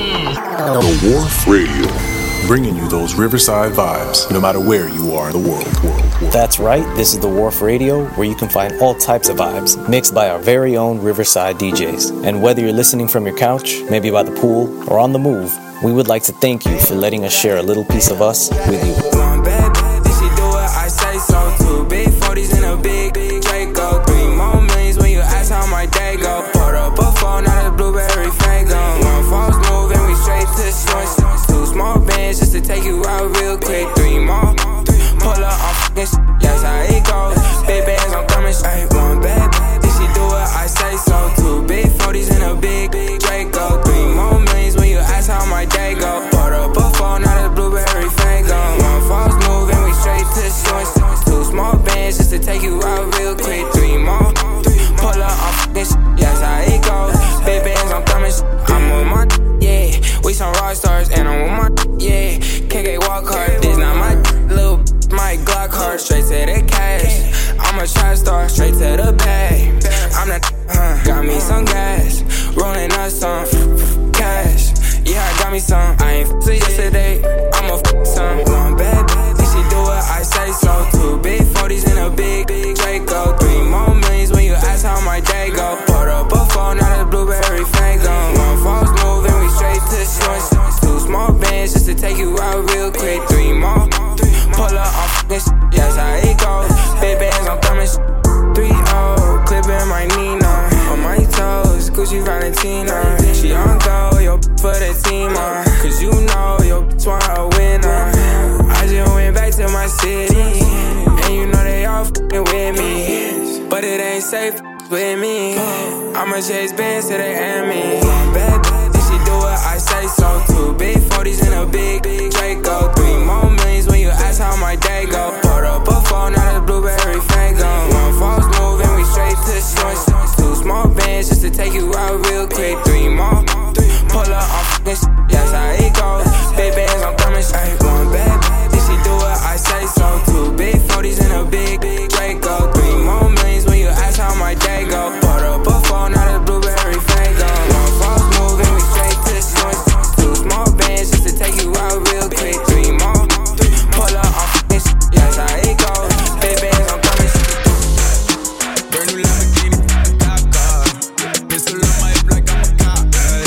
The Wharf Radio, bringing you those Riverside vibes, no matter where you are in the world. That's right, this is the Wharf Radio, where you can find all types of vibes, mixed by our very own Riverside DJs. And whether you're listening from your couch, maybe by the pool, or on the move, we would like to thank you for letting us share a little piece of us with you. One bad bitch, she do what I say so. 2 big 40s in a big Draco. 3 more millions when you ask how my day go. Poured up a phone, not a blueberry fango. One false move and we straight to Swiss. 2 small bands just to take you out real quick. 3 more, pull up on fucking shit, that's how it goes. Big bands, I'm coming straight. One bad bitch, she do what I say so. 2 big 40s in a big Draco. 3 more millions when you ask how my day go. Poured up a phone, not a blueberry fango. One false move and we straight to Swiss. 2 small bands just to take you out real quick. 3 more, pull up on fucking shit, that's how it goes. Big bands, I'm coming I'm on my yeah. We some rock stars and I'm on my yeah. KK walk hard, this not my little my Glock hard, straight to the cash. I'm a trap star, straight to the bag. I'm the got me some gas, rolling up some cash. Yeah, I got me some. I ain't f***ed yesterday, I'ma f*** some. One bad bitch, she do what I say so. 2 big 40s in a big Draco. 3 more millions when you ask how my day go. Poured up a phone, not a blueberry fango. One false move and we straight to Swiss. 2 small bands just to take you out real quick. 3 more, pull up on fucking shit, that's how it goes. Big bands, I'm coming 3-0, clipping my Nina. On my toes, Gucci Valentina. She on go, yo, for the team, cause you know, yo, want a winner. I just went back to my city, and you know they all fucking with me. But it ain't safe with me. I'ma chase bands to the enemy. Bad bitch, she do what I say so. 2 big 40s in a big Draco. 3 more millions when you ask how my day go. Poured up a phone, not a blueberry fango. One false move and we straight to Swiss. 2 small bands just to take you out real quick. 3 more, pull up on fucking shit, that's how it goes. Big bands, I'm coming straight. One bad bitch, she do what I say so. 2 big 40s in a big Draco. 3 more millions when you ask how my day go. Poured up a phone, not a blueberry fango. One false move and we straight to Swiss. 2 small bands just to take you out real quick. 3 more, pull up on fucking shit, that's how it goes. Big bands, I'm coming straight. Brand new Lamborghini, a cop car. Pistol on my hip like I'm a cop.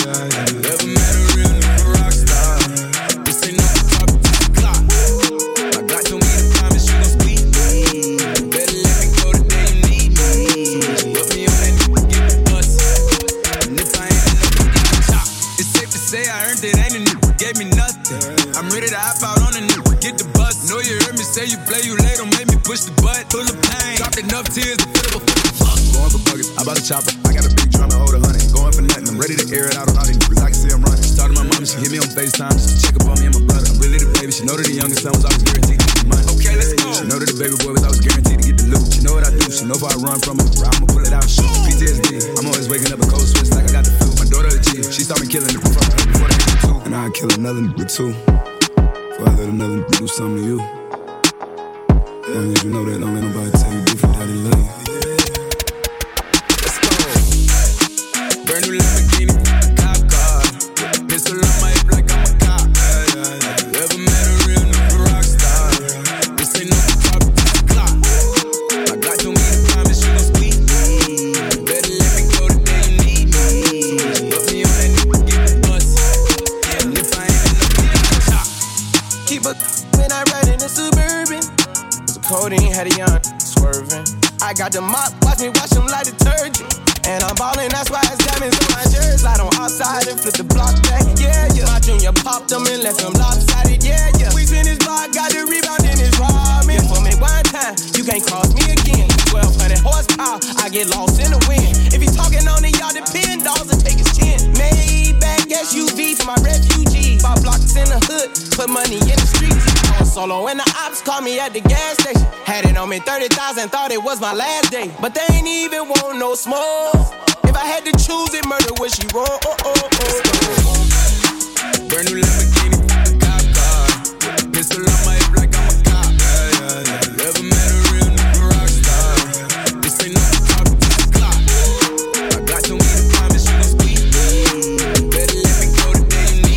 Never met a real nigga rock star. This ain't no top, this is clock. I got to me to promise you gon' squeeze me. Better let me go the day you need me. So put me on that nigga, get the bus. And if I ain't enough, get the chop. It's safe to say I earned it, ain't a nigga gave me nothing. I'm ready to hop out on a nigga, get the bus. Know you heard me say you play, you late, don't make me push the butt. Full of pain, dropped enough tears to fill up a fuck. Going for buggers, I bought a chopper. I got a big drum to hold 100. Going for nothing, I'm ready to air it out on all these niggas. I can see I'm running. Started my mom, she hit me on FaceTime just to check up on me and my brother. I'm really the baby. She know that the youngest son was always guaranteed to get the money. Okay, let's go. She know that the baby boy was always guaranteed to get the loot. She know what I do. She know if I run from her, I'ma pull it out and shoot. PTSD, I'm always waking up a cold sweats like I got the flu. My daughter a G, she started me killing the before they hit the 2. And I'd kill another nigga too. Before I let another nigga do something to you. As long as you know that, don't let nobody tell you different how they love you. Let's go. Brand new Lamborghini, a cop car. Pistol on my hip like I'm a cop. Never met a real nigga rock star. This ain't no top, this is clock. I got to me to promise you gon' squeeze me. Better let me go the day you need me. So put me on that nigga, get the bus. And if I ain't enough, get the chop. Keep a when I ride in the Suburban. Codeine had a young swerving. I got the mop, watch me wash them like detergent. And I'm ballin', that's why it's diamonds on my jersey. Slide on outside and flip the block back, yeah, yeah. My junior popped them and left them lopsided, yeah, yeah. We spin his block, got the rebound in his ramen. For me one time, you can't cross me again. 1200 horsepower, I get lost in the wind. If he talking on it, y'all depend, dolls and take his chin. Maybach SUV for my refugees. 5 blocks in the hood, put money in the streets. I was solo and the ops called me at the gas station. Had it on me 30,000, thought it was my last day. But they ain't even want no smoke. If I had to choose it, murder would she roll? Brand new Lamborghini, a cop car. Pistol on my hip like I'm a cop. Never met a real nigga rock star. This ain't no top, this is clock. I got to me to promise you gon' squeeze me. Better let me go the day you need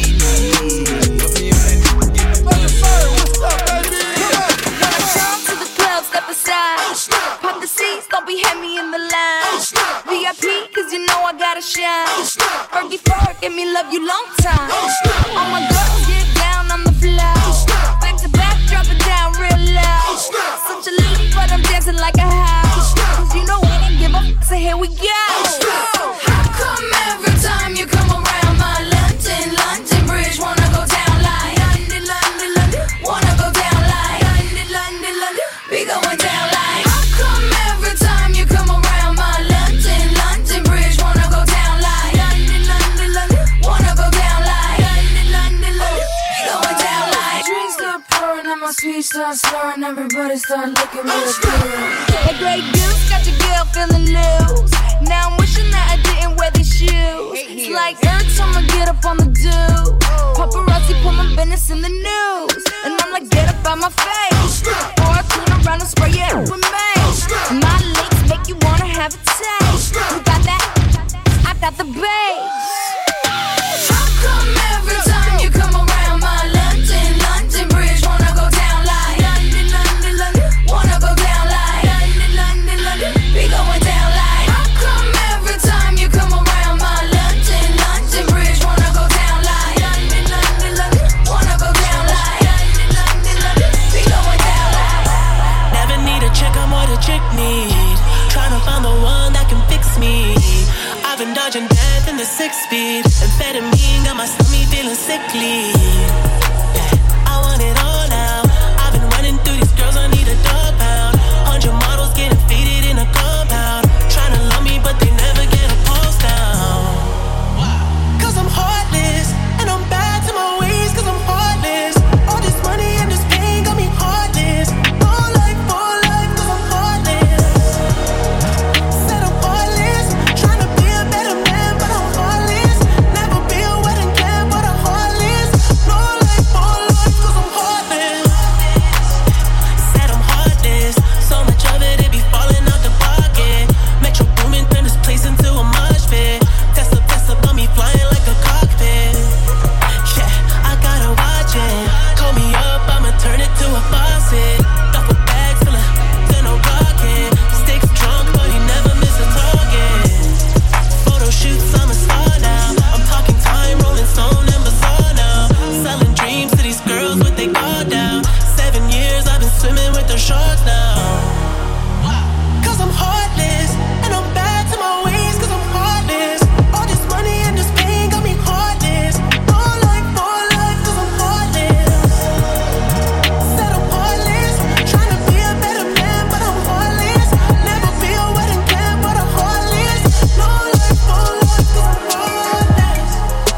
Fergie Ferg, give me love you long time. All my girls get down on the floor. Back to back, drop it down real loud. Such a little but I'm dancing like a house. Cause you know I don't give a f, so here we go. How come every time you come around my London Bridge wanna go down like London, wanna go down like London, we going down like. How come every time you come around my London Bridge wanna go down like London, wanna go down like London, we going down like. Drinks start pouring and my sweet start slurring, everybody start looking real good. That Grey Goose got your girl feeling loose. Now I'm wishing that I didn't wear these shoes. It's like every time I get up on the do, paparazzi put my business in the news. And I'm like, get up out my face, or I turn around and spray it with mace. My lips make you wanna have a taste. Who got that? I got the bass. How come every time you come around my London Bridge wanna go down like London, wanna go down like London, we going down like. How come every time you come around my London Bridge wanna go down like London, wanna go down like London, we going down like. Never need a chick, I'm what a chick need. Tryna find the one that can fix me. I've been dodging death in the 6-speed. Amphetamine got my stomach feeling sickly. Yeah, I want it all now. I've been running through these girls, I need a dog pound. 100 models getting faded in a compound. Tryna love me, but they never get a pulse down. Cause I'm heartless, and I'm bad to my ways, cause I'm heartless. All this money and this pain got me heartless. More life, cause I'm heartless. Said I'm heartless, tryna be a better man, but I'm heartless. Never be a wedding plan, but I'm heartless. More life, cause I'm heartless. Said I'm heartless, so much of it be falling out the pocket. Metro Boomin turned this place into a mosh pit. Tesla on me flying like a cockpit. Yeah, I gotta watch it. Call me up, I'ma turn it to a faucet. Duffel bags full of then a rocket. Sticks drunk, but he never miss a target. Photo shoots, I'm a star now. I'm talking time, rolling stone and bizarre now. Selling dreams to these girls with their guard down. 7 years I've been swimming with their sharks now. Cause I'm heartless, and I'm bad to my ways, cause I'm heartless. All this money and this pain got me heartless. More life, cause I'm heartless. Said I'm heartless, tryna be a better man, but I'm heartless. Never be a wedding plan, but I'm heartless. No life, cause I'm heartless.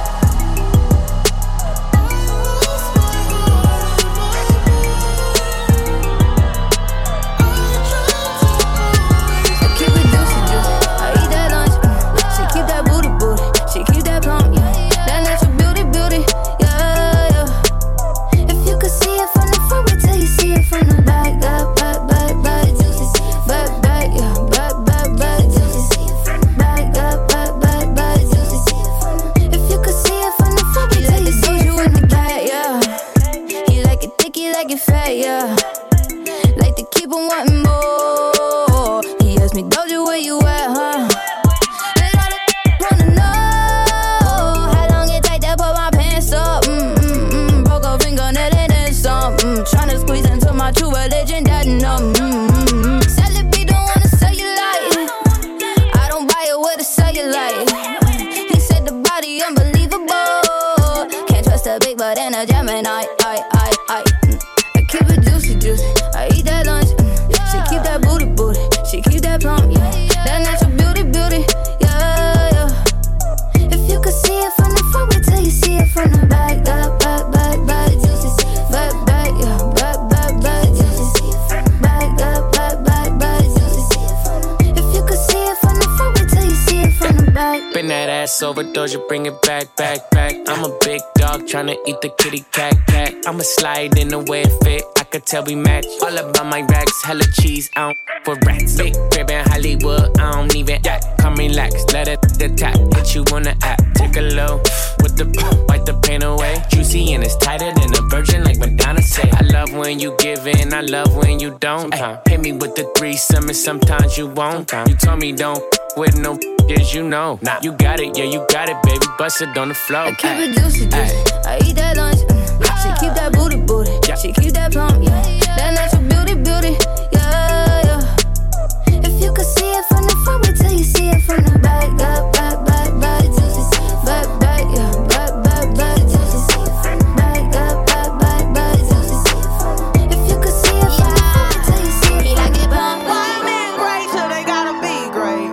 I keep it juicy, I eat that lunch. She keep that booty, she keep that plump. That natural beauty, yeah. If you could see it from the front, wait till you see it from the back. Back, juicy. Back, yeah. Back, juicy. Back, juicy. If you could see it from the front, wait till you see it from the back, yeah. He like it thick, he like it fat, yeah. Like to keep on wanting more. He asked me, Doja, where you at, huh? And all the wanna know how long it take to put my pants up. Broke a fingernail and then some. Tryna squeeze into my true religion, that numb. Sell it, be don't wanna sell you like. I don't buy it with a cellulite. He said the body unbelievable. Can't trust a big butt and a Gemini. I keep it juicy, I eat that lunch. She keep that booty, she keep that plump, yeah. That natural beauty, yeah. If you could see it from the front, wait till you see it from the back. Back, juicy. Back, yeah. Back, juicy. Back, juicy. If you could see it from the front, wait till you see it from the back. Bend that ass over, Doja, bring it back. I'm a big dog tryna eat the kitty cat. I'ma slide in the way it fit. I could tell we match. All about my racks, hella cheese, I don't for rats. Big crib in Hollywood, I don't even act. Come relax, let it the tap. Hit you on the app, take a low with the white let the pain away. Juicy and it's tighter than a virgin, like Madonna say. I love when you give in, I love when you don't. Hit me with the threesome and sometimes you won't. You told me don't with no as you know. You got it, yeah, you got it, baby. Bust it on the floor. I keep it juicy, juicy. I eat that lunch. She keep that booty, booty. She keep that plump, yeah. That natural beauty, beauty, yeah, yeah. If you could see it from the front, wait till you see it from the back. Back, back, back, juicy. Back, back, yeah. Back, juicy. Back, back, juicy. If you could see it from the front, wait till you see it from the back. Why men great till they gotta be great?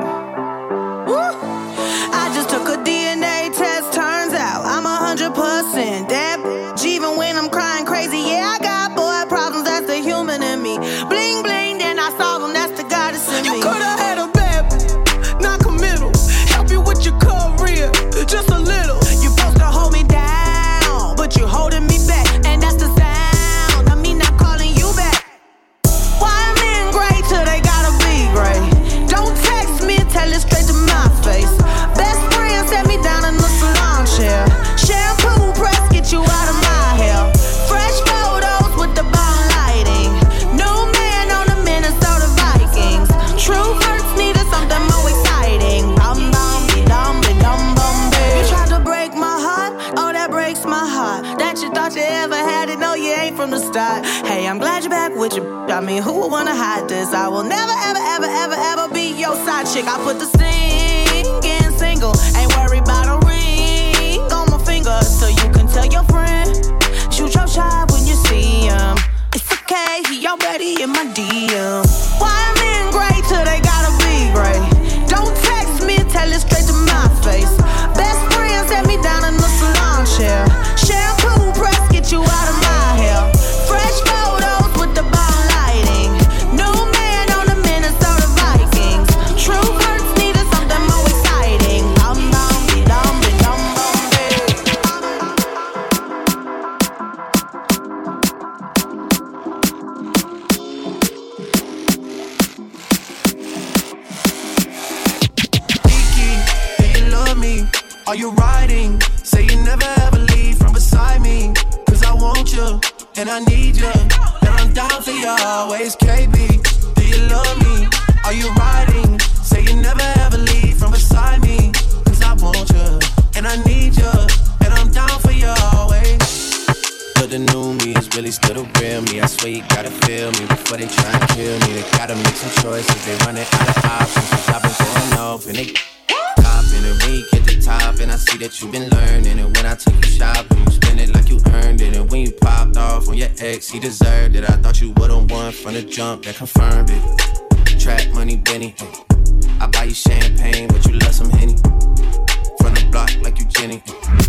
Woo! I just took a DNA test, turns out I'm 100% that bitch. Even when I'm crying crazy, yeah, I got boy problems, that's the human in me. Bling, bling, then I solve them, that's the goddess in me. You could've had a bad bitch, not committal. Help you with your career, just a little. You supposed to hold me down, but you're holding me back. And that's the sound, I mean not calling you back. Why men great till they gotta be great? Don't text me, tell it straight to my face. Best friend set me down in the salon chair. Shampoo press, get you out of my hair. Fresh photos with the bomb lighting. New man on the Minnesota Vikings. True hurts needed something more exciting. Bum bum be dum bum baby. You tried to break my heart, oh that breaks my heart. That you thought you ever had it, no you ain't from the start. Hey, I'm glad you're back with your. I mean, who would wanna hide this? I will never ever ever ever ever be your side chick. I put the singing single, ain't worried about a ring on my finger, so you can tell your friend. Shoot your shot when you see him. It's okay, he already in my DM. Why men great till they gotta be great? Don't text me, tell it straight to my face. Best friend set me down in the salon chair. Shampoo press, get you out of my hair. Fresh photos with the bomb lighting. New man on the Minnesota Vikings. True hurts needed something more exciting. Bum bum be dum baby. Kiki, do you love me? Are you riding? Say you never ever leave from beside me. Cause I want you, and I need you. And I'm down for you always, KB. Do you love me? Are you riding? Say you never ever leave from beside me. Cause I want you, and I need you. And I'm down for you always. But the new me is really still the real me. I swear you gotta feel me before they try and kill me. They gotta make some choices, they running out of options. Cause I've been going off and they popping. And when you get the top, and I see that you've been learning. And when I take you shopping, you spend it like you earned it. And when you popped off on your ex, he deserved it. I thought you would've won from the jump, that confirmed it. Track money, Benny. I buy you champagne, but you love some Henny. From the block like you Jenny.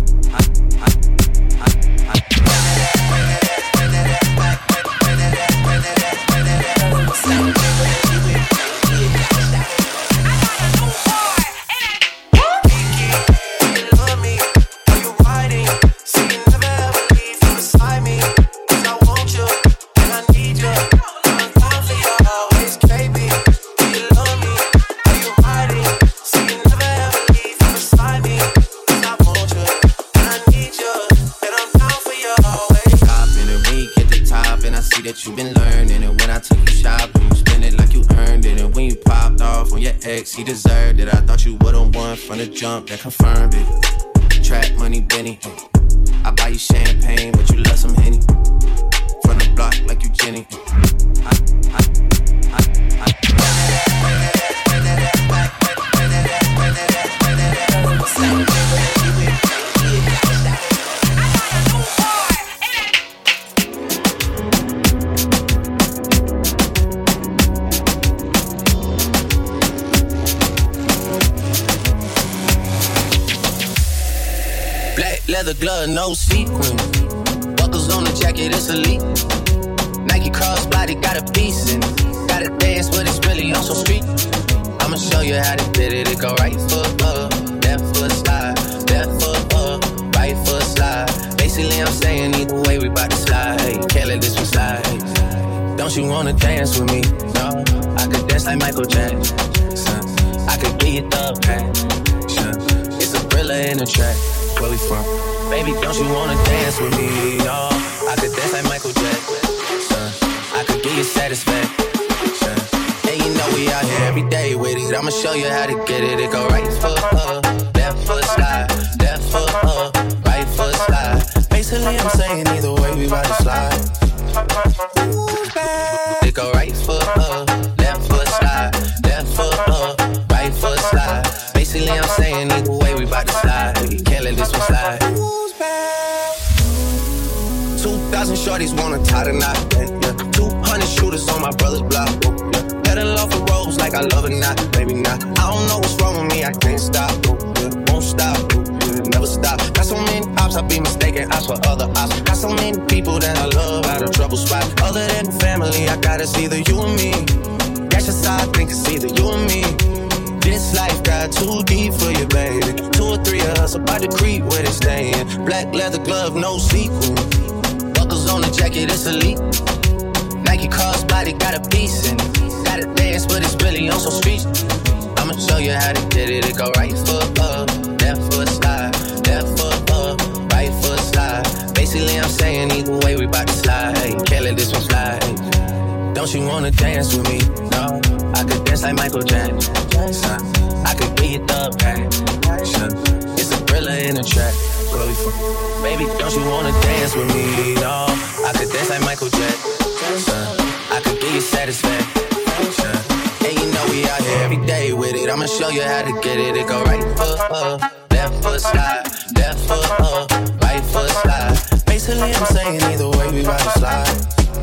That you've been learning. And when I take you shopping, you spend it like you earned it. And when you popped off on your ex, he deserved it. I thought you would've won from the jump, that confirmed it. Track money, Benny. I buy you champagne, but you love some Henny. From the block like you Jenny. Leather glove, no sequin. Buckles on the jacket, it's elite. Nike crossbody got a piece and gotta dance, but it's really on some street. I'ma show you how to did it. It go right foot up, left foot slide, left foot up, right foot slide. Basically, I'm saying either way we bout to slide. Can't let this one slide. Don't you wanna dance with me? No, I could dance like Michael Jackson. I could get you the passion. It's a thriller in the track. Where we from? Baby, don't you wanna dance with me? No, I could dance like Michael Jackson. I could give you satisfaction. And you know we out here every day with it. I'ma show you how to get it. It go right foot up, left foot slide, left foot up, right foot slide. Basically, I'm saying either way we ride to slide. It go right foot up, left foot slide, left foot up, right foot slide. Basically, I'm saying either way we bout to slide. Can't let this one slide. 2,000 shorties wanna tie the knot. Yeah. 200 shooters on my brother's block. Yeah. Pedal off the roads like I love it, not, maybe not. I don't know what's wrong with me, I can't stop. Yeah. Won't stop, yeah. Never stop. Got so many ops, I be mistaken ops for other ops. Got so many people that I love out of trouble spot. Other than family, I gotta see either you and me. That's just how I think it's either you and me. This life got too deep for you, baby. 2 or 3 of us about to creep where they stayin'. Black leather glove, no sequel. Buckles on the jacket, it's elite. Nike crossbody got a piece in it. Gotta dance, but it's really on some streets. I'ma show you how to get it. It go right foot up, left foot slide, left foot up, right foot slide. Basically, I'm saying either way we bout to slide. Hey, can't let this one slide. Don't you wanna dance with me? No, I could dance like Michael Jackson. I could be your thug passion. It's a thriller in a track. Baby, don't you wanna dance with me? No, I could dance like Michael Jackson. I could give you satisfaction. And you know we out here every day with it. I'ma show you how to get it. It go right foot up, left foot slide, left foot up, right foot slide. Basically, I'm saying either way we ride to slide.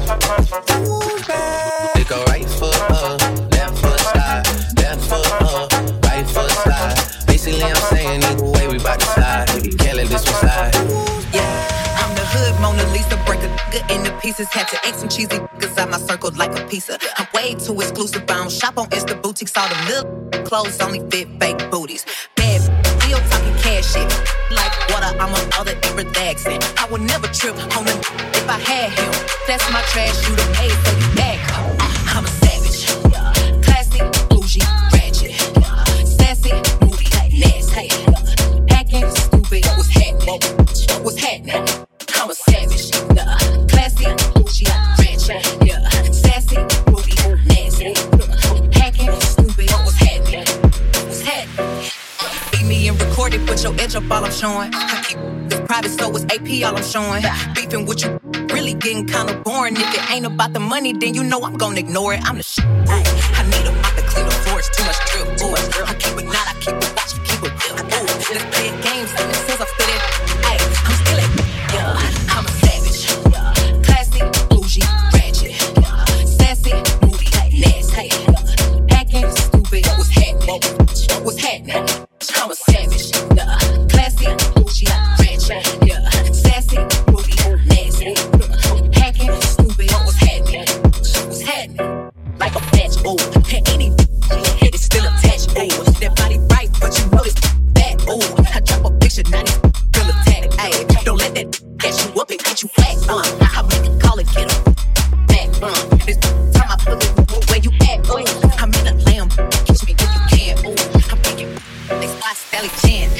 It go right foot up, left foot slide, left foot up, right foot slide. Basically, I'm saying either way we bout to slide. Can't let this one slide. Yeah, I'm the hood Mona Lisa, break a nigga into pieces. Had to eat some cheesy niggas out my circle like a pizza. I'm way too exclusive. I don't shop on Insta boutiques. All the little clothes only fit fake booties. Bad still talking cash shit. Like water, I'm a mother and relaxing. I would never trip on a if I had him. That's my trash, you the maid, so you back. I'm a savage, classy, bougie, ratchet, sassy, moody, nasty, hacking, stupid. What's happening? What's happening? I'm a savage, classy, bougie, ratchet, sassy, moody, nasty, hacking, stupid. What's happening? What's happening? Beat me and record it, put your edge up all I'm showing. I keep this private, so it's AP all I'm showing. Beefing with you really getting kinda boring. If it ain't about the money, then you know I'm gonna ignore it. I'm the shit. I need a mop to clean the floor, it's too much drip. Ooh, I keep it not, I keep it watch, I keep it real. Ooh, let's play games, and it says I fit it. Ay, I'm still it. Yeah, I'm a savage. Classy, bougie, ratchet, sassy, moody, nasty, hacking, stupid. What's happening? What's happening? I'm a savage. Classy, bougie, ratchet, sassy, moody, nasty, hacking, stupid. What's happening? What's happening? Like a match, ooh, and any head is still attached, ooh. That body right, but you know it's bad, ooh. I drop a picture, now it's still attacked, ayy. Don't let that catch you up and get you flat, I make a call and get him back, This time I put it where you at, ooh. I'm in a lamb, catch me if you can, ooh. I'm thinking, they spot Sally Chan.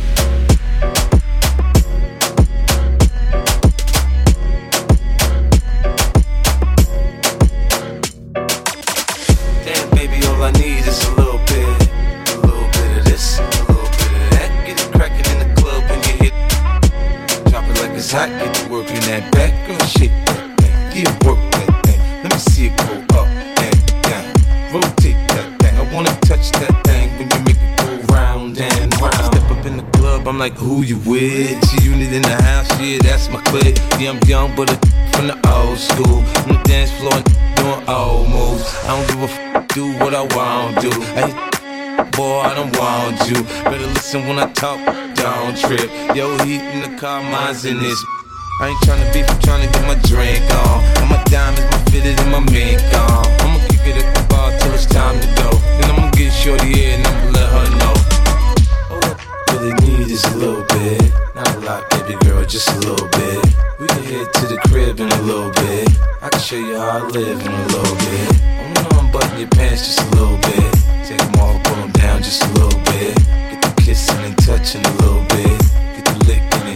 Damn, baby, all I need is a little bit of this, a little bit of that. Get it crackin' in the club when you hit. Drop it like it's hot, get to work in that back. Girl, shake that thing, yeah, work that thing. Let me see it go up and down. Rotate that thing, I wanna touch that thing when you make it go round and round. Step up in the club, I'm like, who you with? She unit in the house, yeah, that's my clique. Yeah, I'm young, but from the old school. On the dance floor and doing old moves. I don't give a do what I want to do. Hey, boy, I don't want you. Better listen when I talk, don't trip. Yo, heat in the car, mine's in this. I ain't tryna beef, I'm tryna get my drink on. And my diamonds, my fitted and my mink on. I'ma kick it at the bar till it's time to go. Then I'ma get shorty here and I'ma let her know. All I need is a little bit. Not a lot, baby girl, just a little bit. We can head to the crib in a little bit. I can show you how I live in a little bit. Unbutton your pants just a little bit. Take them off, pull them down just a little bit. Get the kissing and touching a little bit. Get the licking it,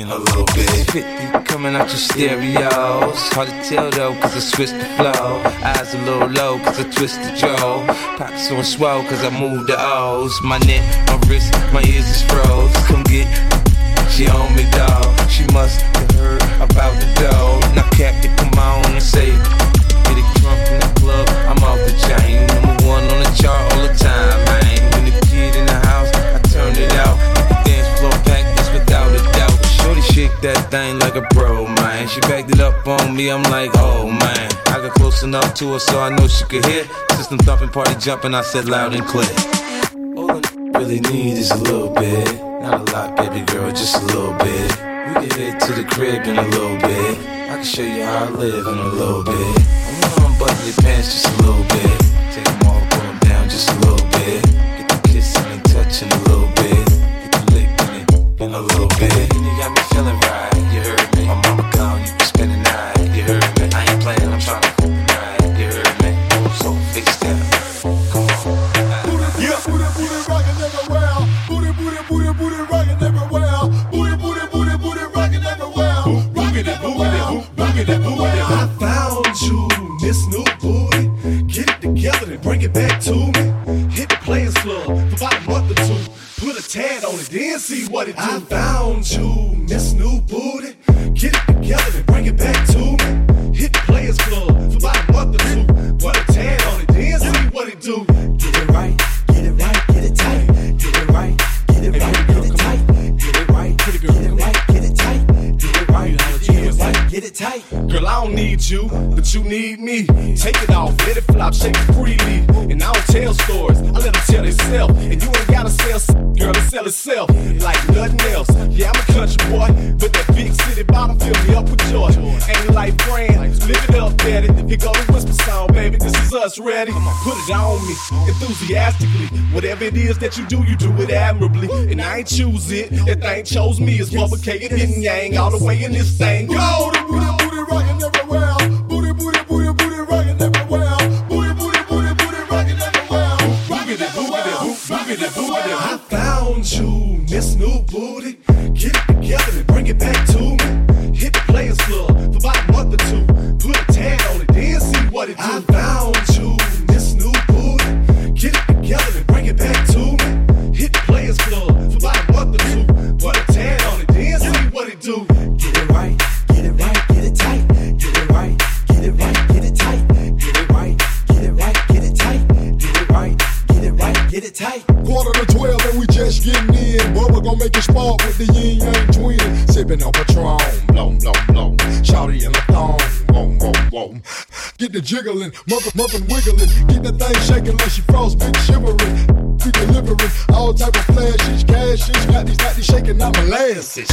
a little bit. 50 coming out your stereos. Hard to tell though, cause I switched the flow. Eyes a little low, cause I twisted Joe. Pockets on swell, cause I moved the O's. My neck, my wrist, my ears is froze. Come get, she on me, dog. She must have heard about the dough. Now Captain, come on and say, get it drunk in the club, I'm off the chain. Number one on the chart all the time, man. When the kid in the house, I turned it out. The dance floor packed, that's without a doubt. Shorty shake that thing like a pro, man. She backed it up on me, I'm like, oh man. I got close enough to her so I know she could hear. System thumping, party jumping, I said loud and clear. All I really need is a little bit. Not a lot, baby girl, just a little bit. We can head to the crib in a little bit. I can show you how I live in a little bit. I'm gonna unbutton your pants just a little bit. Take them off, pull them down just a little bit. Get the kissing and touching a little bit. Get the licking it in a little bit. And you got me feeling right, you heard me. My mama called, you can spend the night, you heard me. I ain't playing, I'm trying to cook the night, you heard me. So fix that, come on. Yeah, booty, booty, rockin' everywhere. Booty, booty, booty, booty, rockin' everywhere. Booty, booty, booty, booty, rockin' everywhere. Rockin' everywhere, rockin' everywhere. I found you, Miss New Booty. Get it together and bring it back to me. Hit the Players Club for about a month or two. Put a tad on it, then see what it do. I found you, Miss New Booty. Get it together and bring it back to me. Hit the Players Club for about a month or two. Put a tad on it, then see what it do. Get it right, get it right, get it tight. Get it right, get it right, get it tight. Get it right, get it right, get it tight. Get it right, get it right, get it tight. Girl, I don't need you, but you need me. Take it off, let it flop, shake it freely. And I don't tell stories, I let them tell themselves. And you ain't gotta sell, girl, it sell itself like nothing else. Yeah, I'm a country boy, but that big city bottom fill me up with joy. Ain't like brand, live it up, daddy. Here go the whisper song, baby, this is us ready. Put it on me, enthusiastically. Whatever it is that you do it admirably. And I ain't choose it, that thing chose me. It's Bubba K and Yin Yang all the way in this thing. Go! Booty, booty, booty, rockin' everywhere. Booty, booty, booty, booty, rockin' everywhere. Booty, booty, booty, booty, rockin' everywhere. Rockin' everywhere, rockin' everywhere. I found you, Miss New Booty. Get it together and bring it back to me. Hit the Players Club for about a month or two. Put a tag on it, then see what it do. I found you, Miss New Booty. Get it together and bring it back to me. Hit the Players Club for about a month or two. Put a tag on it, then see what it do. Get it right, get it right, get it tight. Get it right, get it right, get it tight. Get it right, get it right, get it tight. Get it right, get it right, get it tight. 11:45 and we just getting in. Bubba gon' make it spark with the Yin Yang twin. Sippin' on Patron, blow, blow, blow. Shawty in the thong, whoa, whoa, whoa. Get the jiggling, muffin wiggling. Get that thing shaking like she frostbit shivering. We delivering all type of flashes, cashes. Got these shaking out molasses.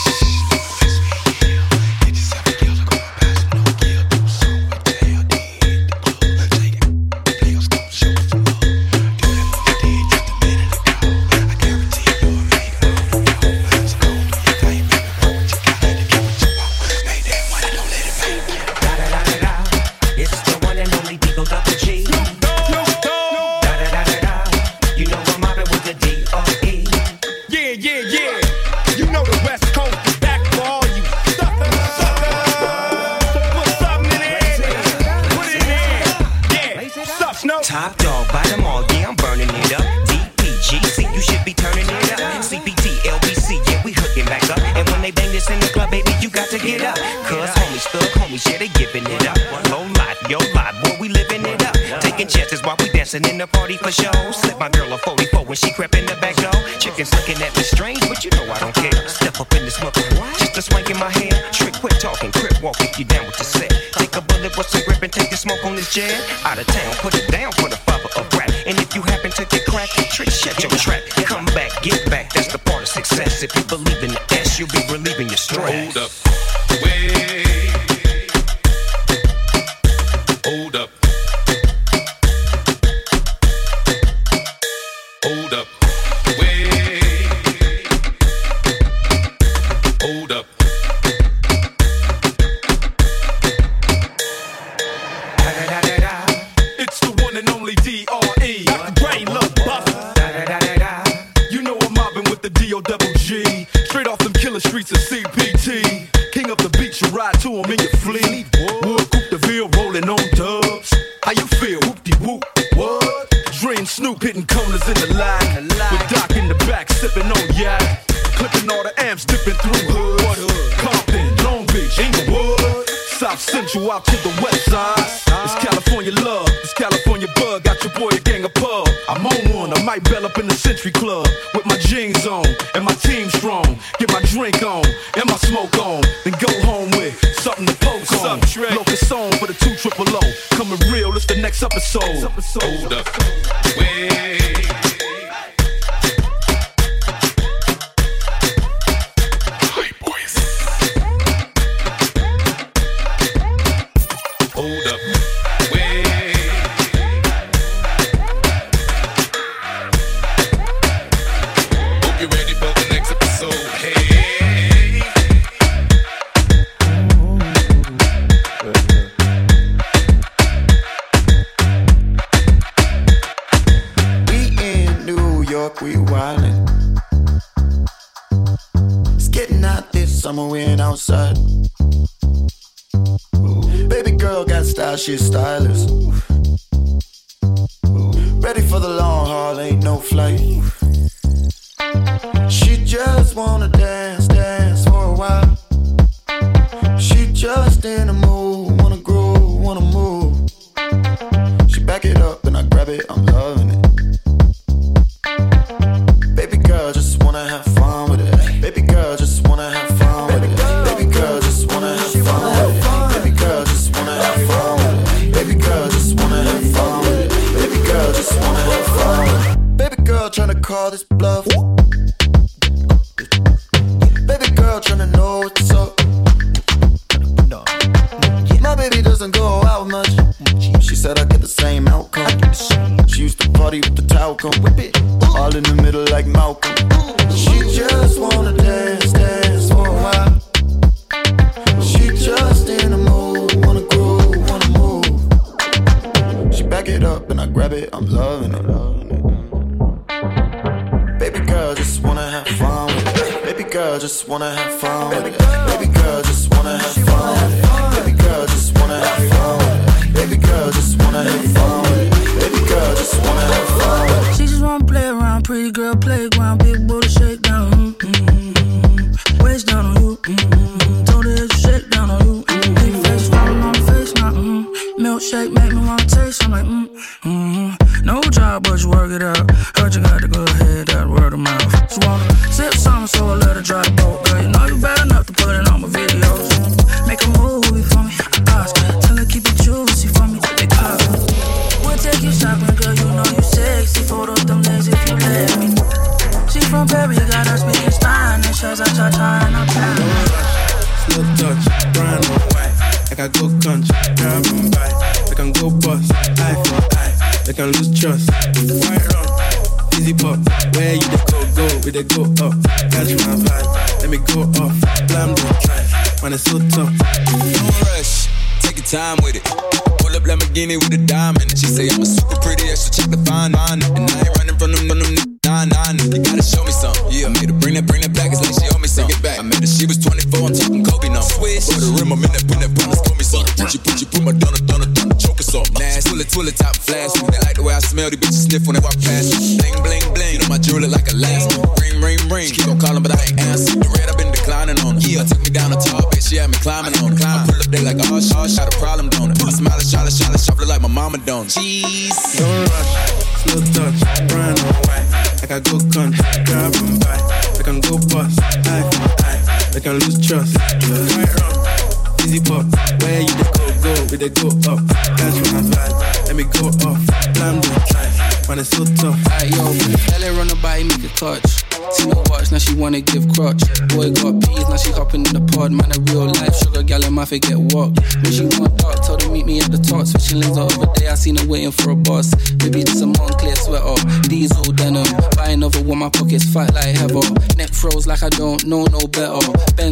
Top dog, buy them all, yeah, I'm burning it up. DPGC, you should be turning it up. CPT, LBC, yeah, we hooking back up. And when they bang this in the club, baby, you got to get up. Cause homies, thug homies, yeah, they giving it up. Low life, yo life, boy, we living it up. Taking chances while we dancing in the party for show. Slip my girl a 44 when she crept in the back door. Chickens looking at me strange, but you know I don't care. Step up in the smoke, just a swank in my hair. Trick, quit talking, crip walk if you down with the set. Take a bullet with some grip and take the smoke on this jet. Out of town, put it down for the father of rap. And if you happen to get cracked, trick, shut your trap. Come back, get back, that's the part of success. If you believe in the S, you'll be relieving your stress. Hold up, wait. Hold up. Hold up, wait. Hold up. It's the one and only D.R.E. Brain love buff. You know I'm mobbing with the D.O.double-G. Straight off them killer streets of CPT, king of the beach, you ride to him in your fleet. Wood, Coupe de Ville, rolling on dubs. How you feel? Whoop-de-whoop, what? Dream Snoop hitting corners in the line. With Doc in the back, sipping on yak. Clipping all the amps, dipping through hood. Compton, Long Beach, Inglewood. South Central out to the west side. It's California love, it's California bug. Got your boy a gang of pub. I'm on one, I might bell up in the Century Club. With my jeans on, and my team strong. Get my drink on, and my smoke on. Then go home with something to poke on. Locust song for the 2 triple O. Coming real, it's the next episode. Hold up, wait. Hold up, wait. Hope you're ready for the next episode. Hey. We in New York, we wildin'. It's getting hot this summer, we ain't outside. Baby girl got style, she's stylish. Ready for the long haul, ain't no flight. She just wanna dance, dance for a while. She just in the mood, wanna groove, wanna move. She back it up and I grab it, I'm loving it. Baby girl just wanna have fun with it. Baby girl just wanna have fun with it. Baby girl just wanna have fun with it. Baby girl just wanna have fun with it. Baby girl just wanna have fun with it. Baby girl just wanna have fun with it. Baby girl tryna call this bluff. Baby girl tryna know what's up. My baby doesn't go out much. She said I get the same outcome. She used to party with the talcum. All in the middle like Malcolm. She just wanna dance, dance for a while. She just in the mood, wanna groove, wanna move. She back it up and I grab it, I'm loving it. Baby girl just wanna have fun with it. Baby girl just wanna have fun with it. Baby girl just wanna have fun with it. Baby girl just wanna have fun with it. Baby girl just wanna have fun with it. Baby girl just wanna have fun with it. She just wanna play around, pretty girl playground, big booty shake down. Waist down on you. Told her to shake down on you. Big face falling on the face now. Milkshake make me wanna taste. I'm like no job, but you work it out. Heard you got the good head, that word of mouth. She wanna sip something, so I let her drive the boat. Girl, you know you bad enough to put it on my videos. Make a movie for me, ask. Tell her keep it juicy for me, big cup. We'll take you shopping, girl, you know you sexy. Photo them legs if you let me. She from Perry, got her speaking Spanish. As I cha-cha and I'm down. Slow touch, brand new white. Like I go country, grab and buy. They can go bust, eye for eye. They can lose trust. White run, easy pop. Where you go, we they go up. Catch my vibe, let me go off. Blam the drive, man it's so tough. Don't rush, take your time with it. Pull up Lamborghini with a diamond. She say I'm a super pretty, extra check the fine line. And I ain't running from them, nah. You gotta show me something. Yeah, I made her bring that back. It's like she owe me something. Back. I met her, she was 24. I'm talking Kobe now. Swish. Put the rim, I'm in that bonus, told me something. Put my donut, choke us off. Nash, pull it, top flash. They like the way I smell. These bitches sniff when they walk past. Bling, bling, bling. You know my jewelry like a last. Ring. She keep on calling, but I ain't answer. The red, I've been declining on her. Yeah, took me down a tall bitch. She had me climbing on her. I pull up there like oh, shot a problem, don't it? I smile, shot it like my mama don't. Jeez. Don't rush, slow touch, brand new white. Like I go country, grab and buy. They can go bust, eye for eye. They can lose trust. White run, easy pop. Where you go, we they go up. Catch my vibe, let me go off. Blam the drive, man it's so tough. Aight yo, LA run a body, make a touch. See no watch, now she wanna give crutch. Boy got peas, now she hopping in the pod. Man a real life sugar gal in my face get walked. When she want dark, told her meet me at the top. Switching lanes the other day, I seen her waiting for a bus. Baby just a Moncler sweater, diesel denim. Buying over one, my pockets fat like heather. Neck froze like I don't know no better. Benz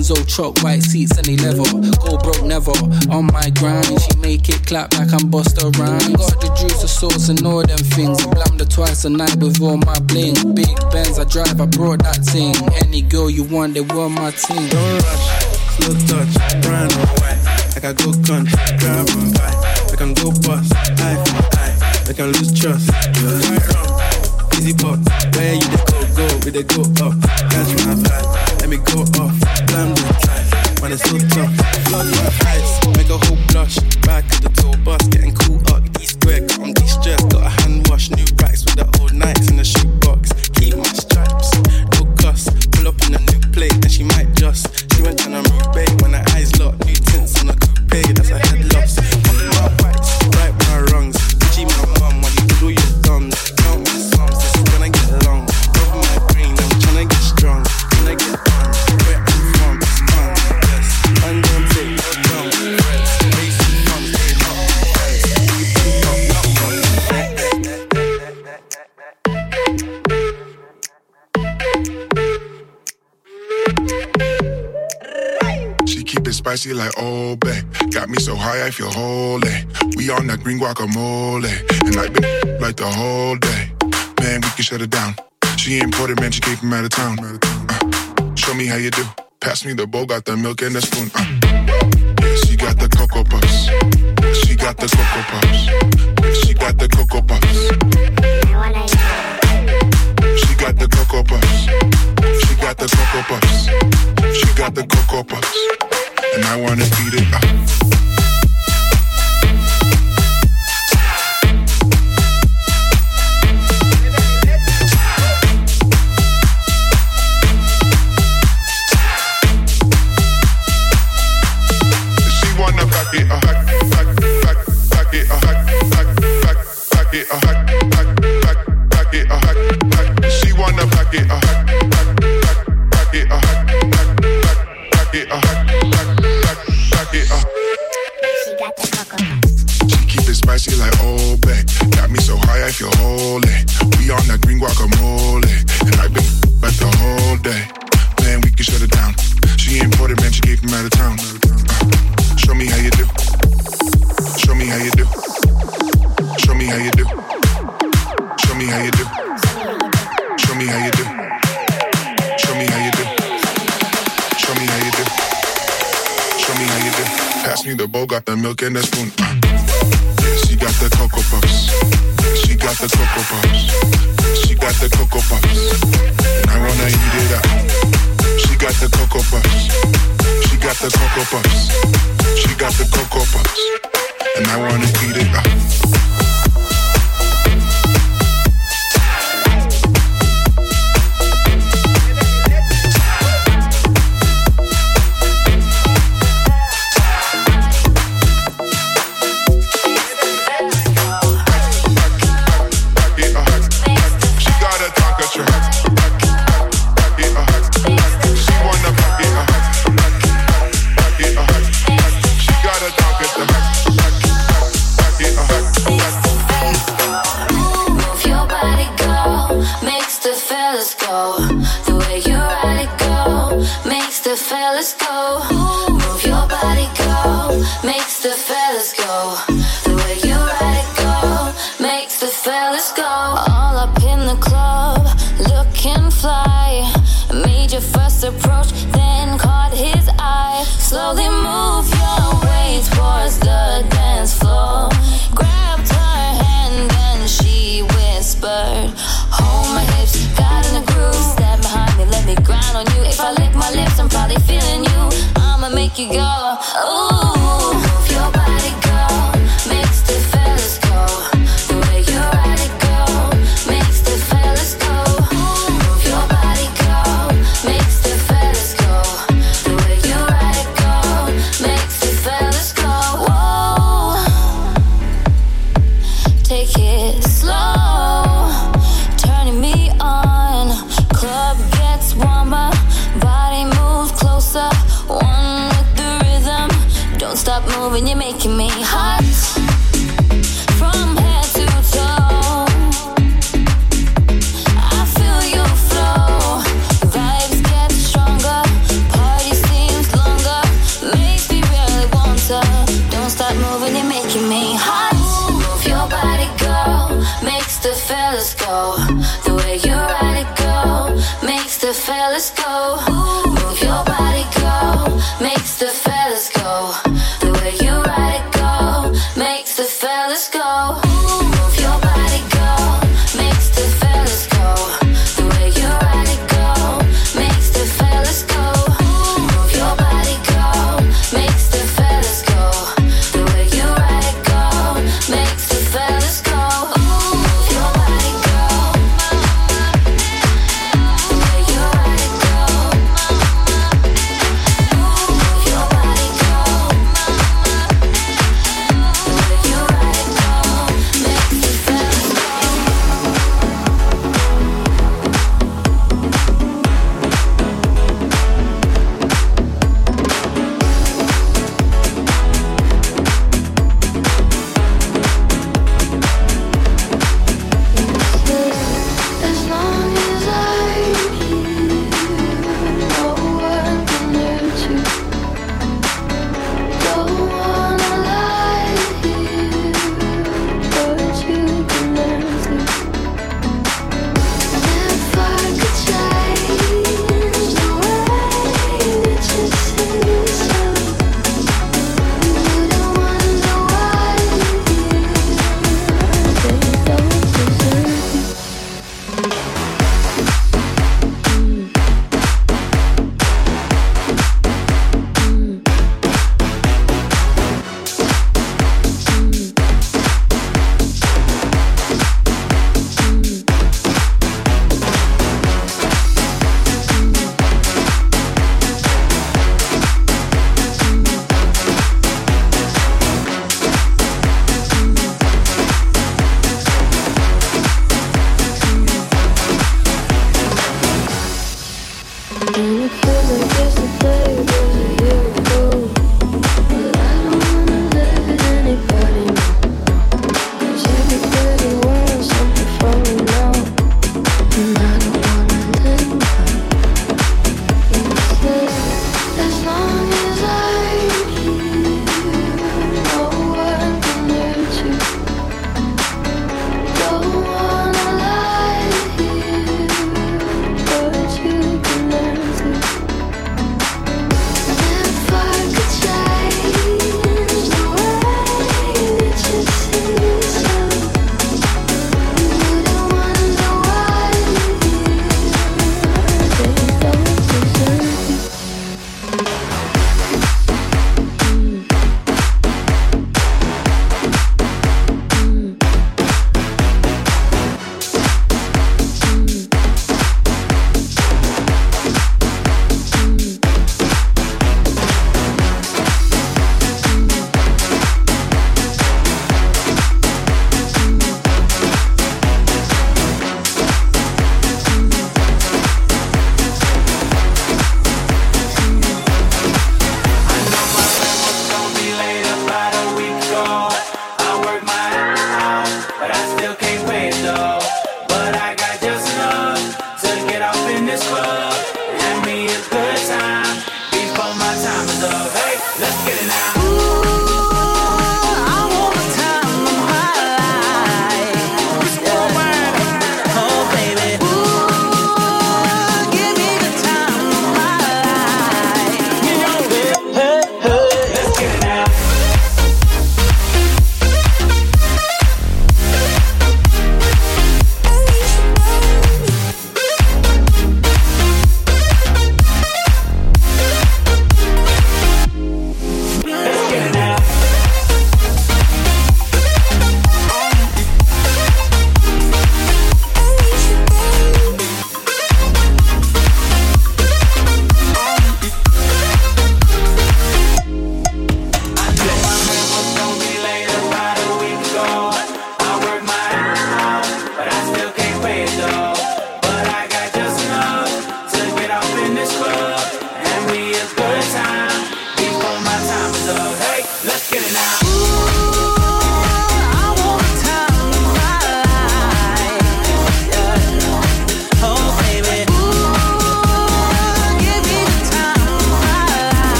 Benzo truck, white seats, any leather. Go broke never, on my grind. She make it clap like I'm Busta Rhymes. Got the juice, the sauce and all them things. Blam the twice a night with all my bling. Big Benz I drive, I brought that thing. Any girl you want, they want my team. Don't rush, slow touch, brown or white. Like I go country, grab and buy. I can go bust, eye for eye. I can lose trust, right wrong. Easy pop, where you go, we they go up. Catch my vibe, let me go off. Blam the drive, man it's so tough. Flood my eyes, make a whole blush. Back at the tour bus, getting cool up. D-square, got on de-stress. Got a hand wash, new racks with the old nights in the shoebox. Keep my stripes, no cuss. Pull up in a new plate, and she might just. She went tryna move bait when her eyes locked. New tints on a coupe, that's a head loss. Fuck my whites, right my wrongs. G my mum, when you do your thumbs. Count my sums, this is when I get along. Over my brain, I'm tryna get strong. When I get on, where I'm from, it's fun, yes. I'm gonna take no down, friends. Basic funds, they not friends. She keep it spicy like Old Bay. Got me so high I feel holy. We on that green guacamole. And I been like the whole day. Man, we can shut it down. She imported, man, she came from out of town. Show me how you do. Pass me the bowl, got the milk and the spoon. Yeah, she got the Cocoa Puffs. She got the Cocoa Puffs. She got the Cocoa Puffs. She got the Cocoa Puffs. She got the Cocoa Puffs. She got the Cocoa Puffs. And I wanna eat it up. Spicy like Old Bay. Got me so high I feel holy. We on that green guacamole. And I been like the whole day. Man, we can shut it down. She imported, man, she came from out of town. Show me how you do. Show me how you do. Show me how you do. Show me how you do. Show me how you do. Show me how you do. Show me how you do. Show me how you do. Pass me the bowl, got the milk and the spoon. She got the Cocoa Puffs. She got the Cocoa Puffs. She got the Cocoa Puffs. And I wanna eat it up. She got the Cocoa Puffs. She got the Cocoa Puffs. She got the Cocoa Puffs. And I wanna eat it up. You go, ooh, move your body, go, makes the fellas go. The way you ride it, go, makes the fellas go. Move your body, go, makes the fellas go. The way you ride it, go, makes the fellas go. Whoa, take it slow, turning me on. Club gets warmer, body moves closer. Don't stop moving, you're making me hot. From head to toe, I feel your flow. Vibes get stronger, party scene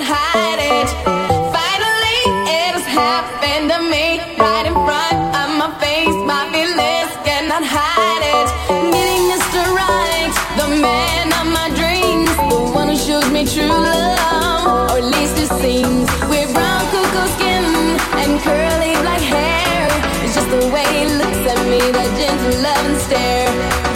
hide it. Finally, it has happened to me. Right in front of my face, my feelings cannot hide it. Getting Mr. Right, the man of my dreams, the one who shows me true love, or at least it seems. With brown cocoa skin and curly black hair, it's just the way he looks at me, that gentle love and stare.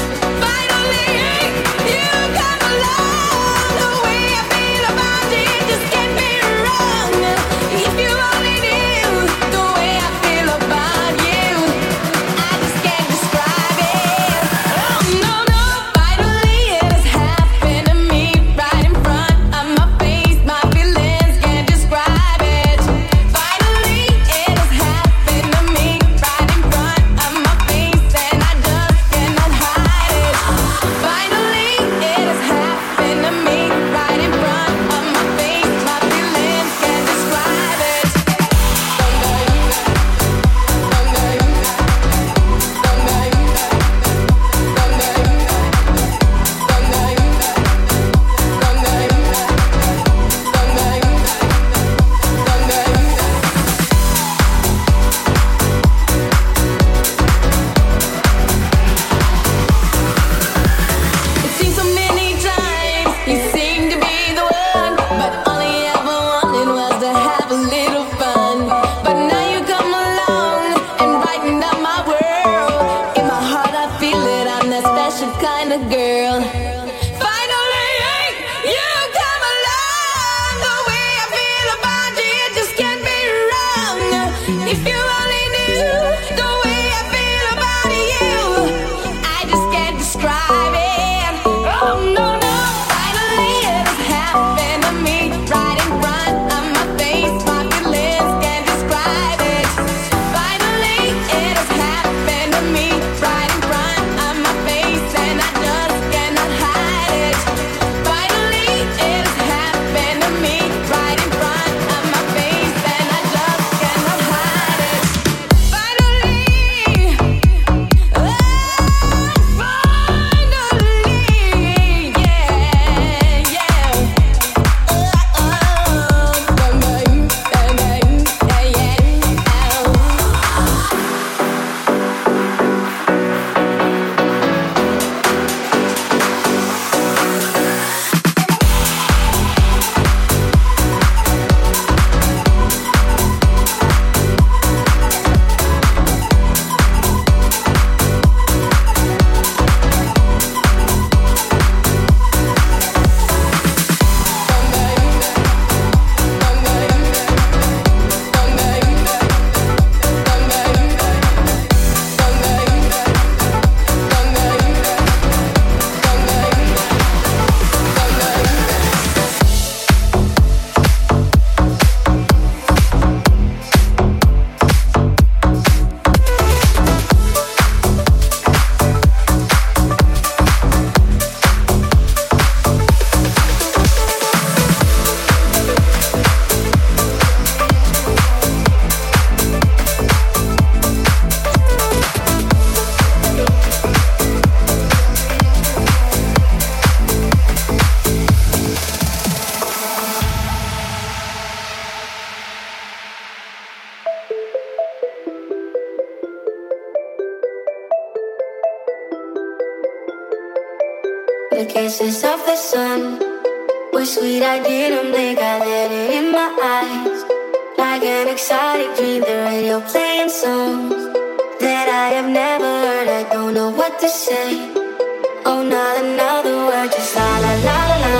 The kisses of the sun were sweet, I didn't blink, I let it in my eyes. Like an exotic dream, the radio playing songs that I have never heard, I don't know what to say. Oh, not another word, just la la la la la.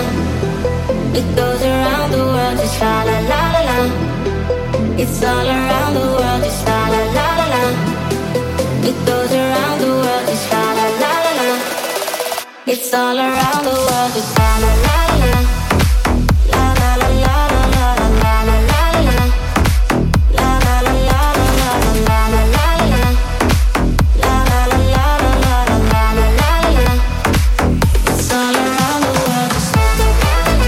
It goes around the world, just la la la la la. It's all around the world, just la la la la la. It goes around the world, just la la la la la. It's all around the world, just la la la la la. La la la la la la la la la la. La la la la la la la la la la. La la la la la la la la la la. It's all around the world, just la la la la.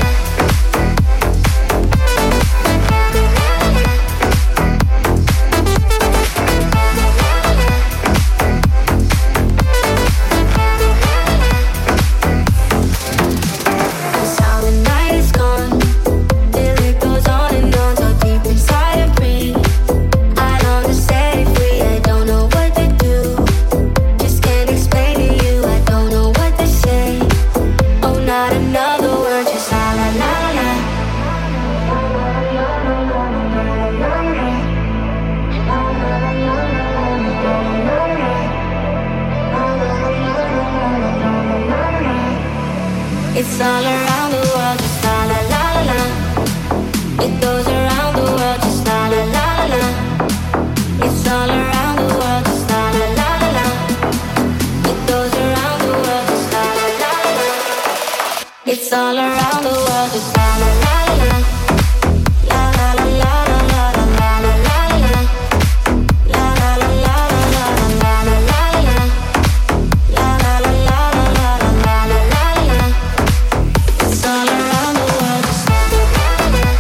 It's all around the world, just la la la la la. It goes around the world, just la la la la la. It's all around the world, just la la la la la. It goes around the world, just la la la la la. It's all around the world, just la la la la la. La la la la la la la la la la. La la la la la la la la la. La la la la la la la la la. It's all around the world, just la la la la la.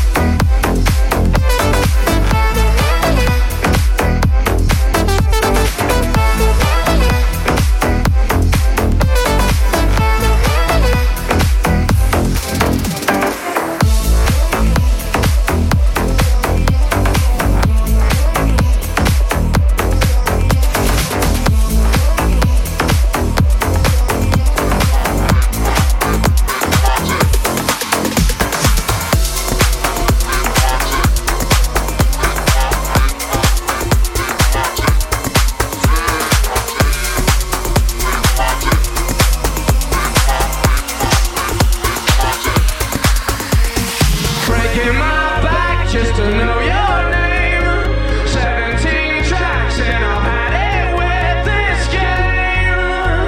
Breaking my back just to know your name. 17 tracks and I've had it with this game.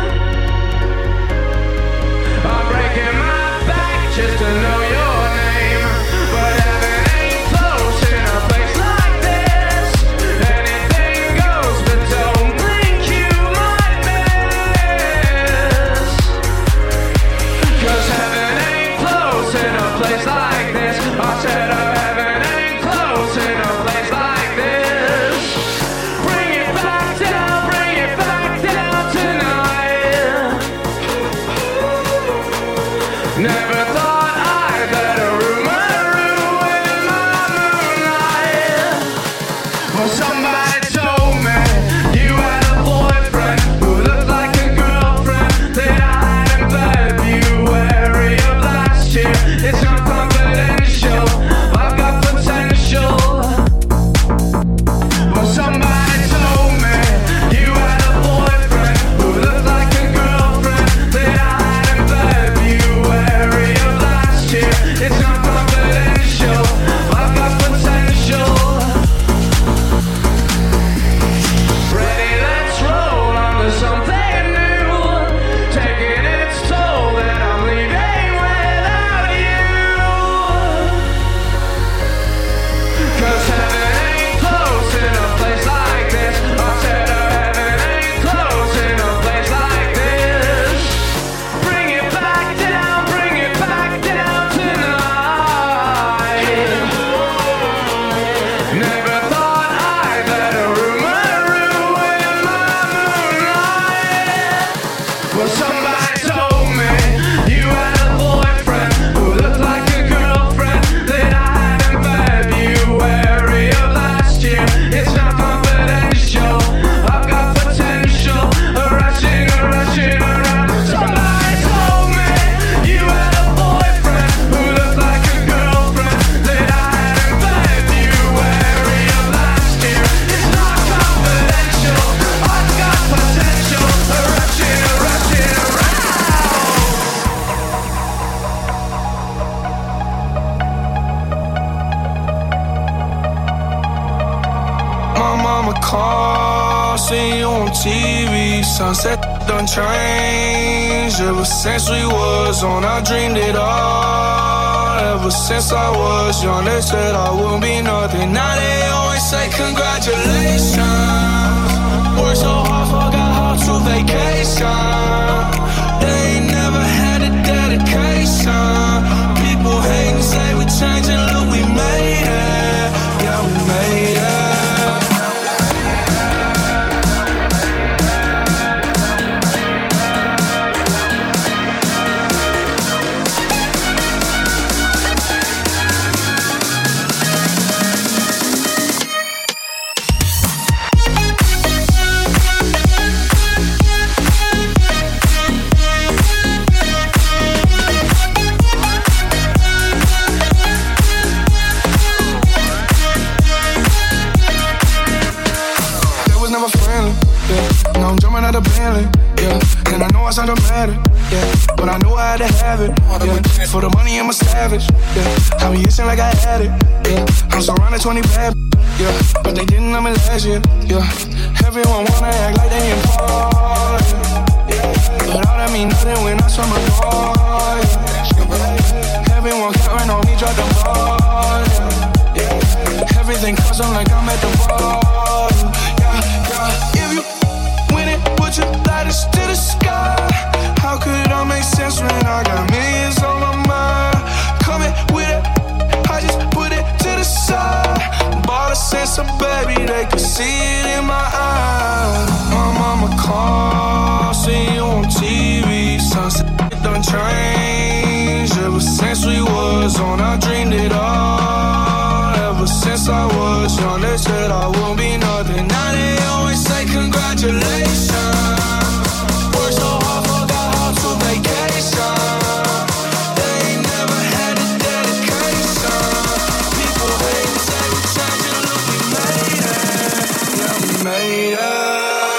I'm breaking my back just to know your name. But heaven ain't close in a place like this. Anything goes, but don't blink, you might miss. 'Cause heaven ain't close in a place like this. I said heaven ain't close in a place like this. Bring it back down tonight. Never thought I'd let a rumor ruin my moonlight. Well, somebody told me you had a boyfriend who looked like a girlfriend that I had in February of last year. It's not confidential, I've got potential. Well, somebody told me you had a boyfriend who looked like a girlfriend that I had in February of last year. It's not confidential, I've got potential. Ready, let's roll on to something new. Taking its toll that I'm leaving without you. 'Cause heaven ain't close in a place like this. I said heaven ain't close in a place like this. Bring it back down tonight. Never thought I'd let a rumor ruin my moonlight. Well, somebody told me you had a boyfriend who looked like a girlfriend that I had in February of last year. It's not confidential, I've got potential. Rushing around. Somebody told me you had a boyfriend who looked like a girlfriend that I had in February of last year. It's not confidential, I've got potential. Rushing around. My mama called, seen you on TV. Sunset done changed. Ever since we was on, I dreamed it all. Ever since I was young, they said I wouldn't be nothing. Now they always say congratulations. Worked so hard, forgot how to vacation. They ain't never had a dedication. People hate and say we changing, look, we made it. Yeah, we made it. sound dramatic, yeah. But I know I had to have it, yeah. For the money, I'm a savage, yeah. I be itching like I had it, yeah. I'm surrounded 20 bad, yeah. But they didn't know me last year, yeah. Everyone wanna act like they important, yeah. But all that mean nothing when I swim my door, yeah. Everyone counting on me, drop the ball, yeah. Everything custom like I'm at the ball, yeah, yeah. If you win it, put your lighters to the sky. How could I make sense when I got millions on my mind? Coming with it, I just put it to the side. Bought a sense of baby, they could see it in my eyes. My mama called, see you on TV. Sunset done changed. Ever since we was on, I dreamed it all. Ever since I was young, they said I won't be nothing. Now they always say congratulations. Worked so hard, forgot how to vacation. They ain't never had a dedication. People hate and say we changing, look, we made it. Yeah, we made it.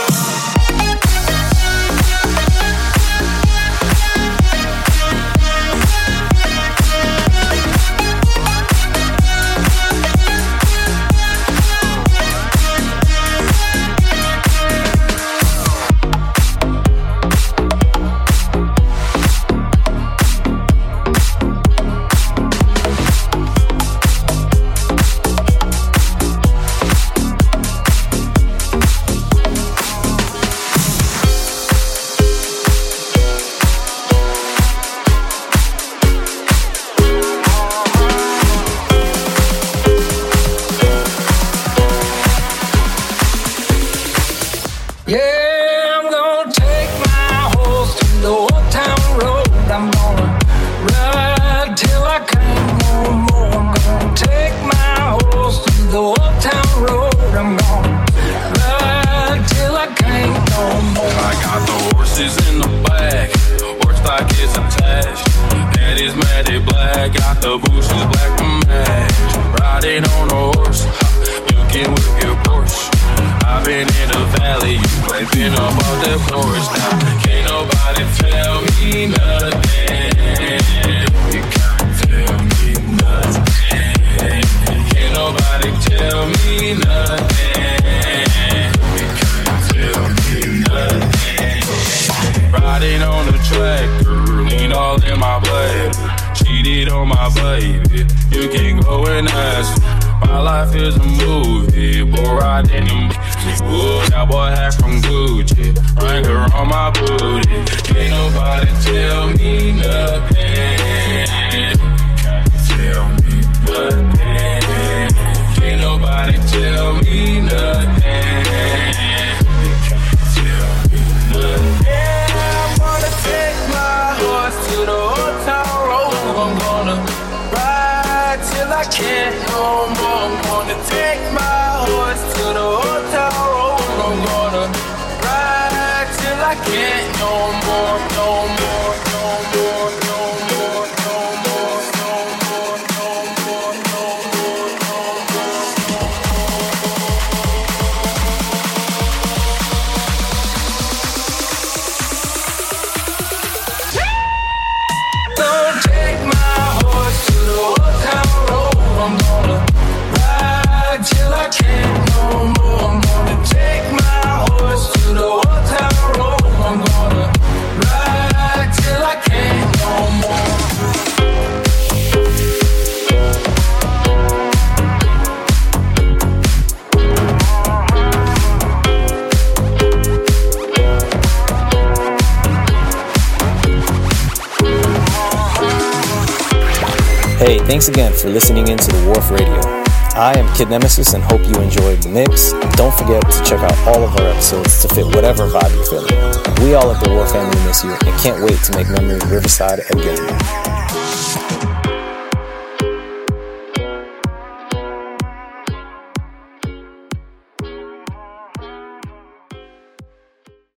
Hey, thanks again for listening into the Wharf Radio. I am Kid Nemesis and hope you enjoyed the mix. Don't forget to check out all of our episodes to fit whatever vibe you're feeling. We all at the Wharf family miss you and can't wait to make memories Riverside again.